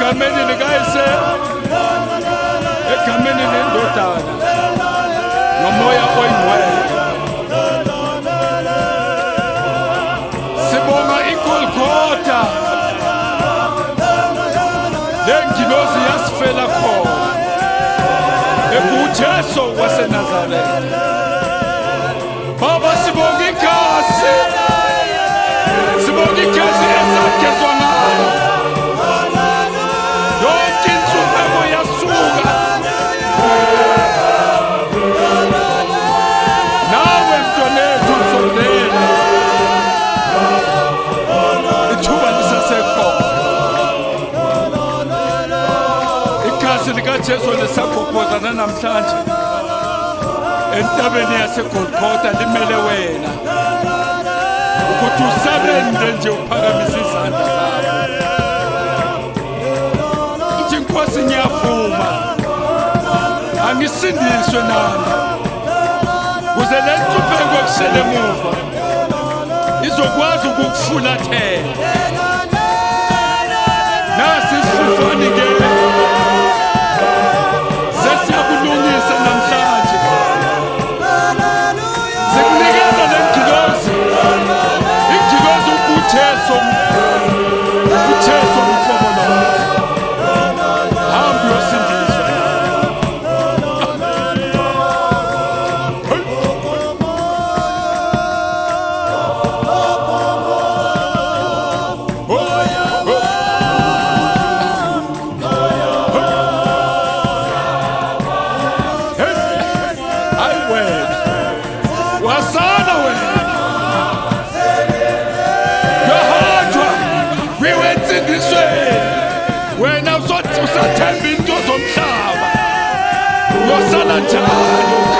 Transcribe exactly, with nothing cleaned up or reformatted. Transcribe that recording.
egameni likayise, egameni lendodana, nomoya oyingcwele. Sibonga iGolgotha, lengilosi yasifela khona ebuJesu waseNazaretha. Baba, sibonga igazi, sibonga igazi esagezwa ngalo. Yonke inhlupheko yasuka. Nawe mntanethu sondela, ithuba lisasekhona. Igazi likaJesu lisakhophoza namhlanje entabeni yaseGolgotha limele wena ukuthi usabende nje uphakamise izandla zakho. Ithi Nkosi, ngiyavuma angisindiswe nami kuze le nhlupheko ekusele emuva izokwazi ukukufulathela. Nasi isifufane-ke sesiyakulungisa namhlanje, sikunikeza le ngilozi, ingilozi uJesu, uJesu umhlobo lona. Hamba uyosindiswa. Wasana wena, yahanjwa wiwensindiswe wena usathemba into zomhlaba, uyosala njalo.